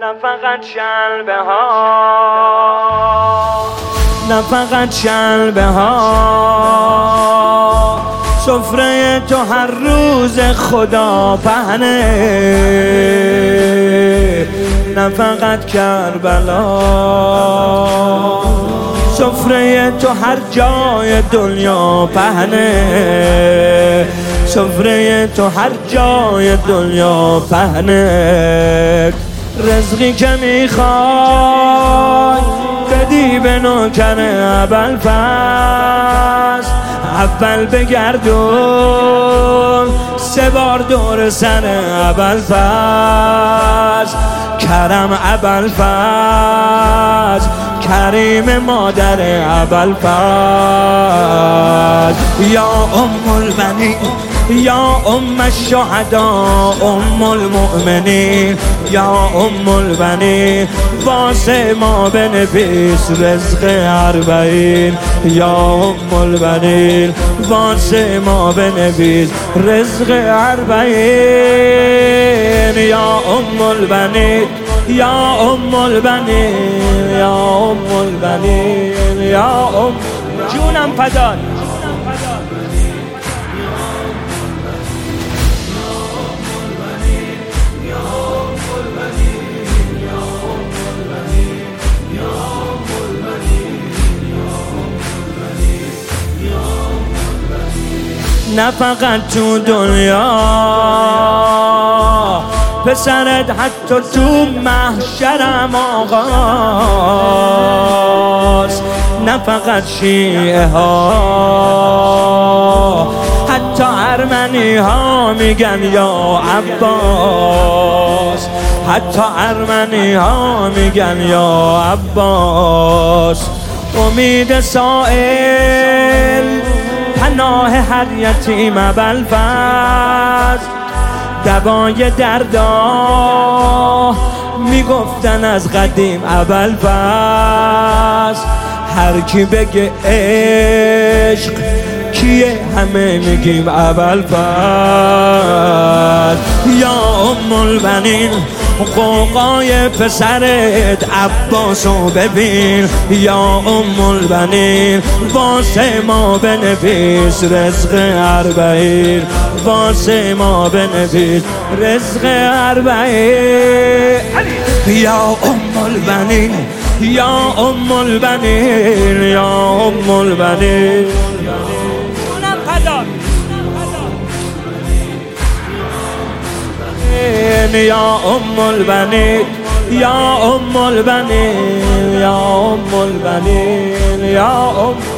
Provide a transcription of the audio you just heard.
نه فقط شلبه ها، نه فقط شلبه ها، سفره تو هر روز خدا پهنه، نه فقط کربلا، سفره تو هر جای دنیا پهنه، سفره تو هر جای دنیا پهنه. رزقی که میخوای بدی به نوکر ابوالفضل، اول بگردون 3 بار دور سر ابوالفضل. کرم ابوالفضل، کریم مادر ابوالفضل. یا ام البنین، یا ام الشهداء، ام المؤمنین، یا ام البنین، واسه ما بنویس رزق 40. یا ام البنین، واسه ما بنویس رزق 40. یا ام البنین، یا ام البنین، یا ام البنین، یا ام جونم فدای. نه فقط تو دنیا، پسرت حتی تو محشرم آقاست. نه فقط شیعه ها، حتی ارمنی ها میگن یا عباس، حتی ارمنی ها میگن یا عباس. امید سائل، پناه هر یتیم ابوالفضل، دوای دردا میگفتن از قدیم ابوالفضل. هر کی بگه عشق کیه همه میگیم ابوالفضل. یا ام البنین، قوقای پسرت عباسو ببین. یا ام البنین، واسه ما بنویس رزق 40. واسه ما بنویس رزق 40. یا ام البنین، یا ام البنین، یا ام البنین. یا ام البنین، یا ام البنین، یا ام البنین، یا ام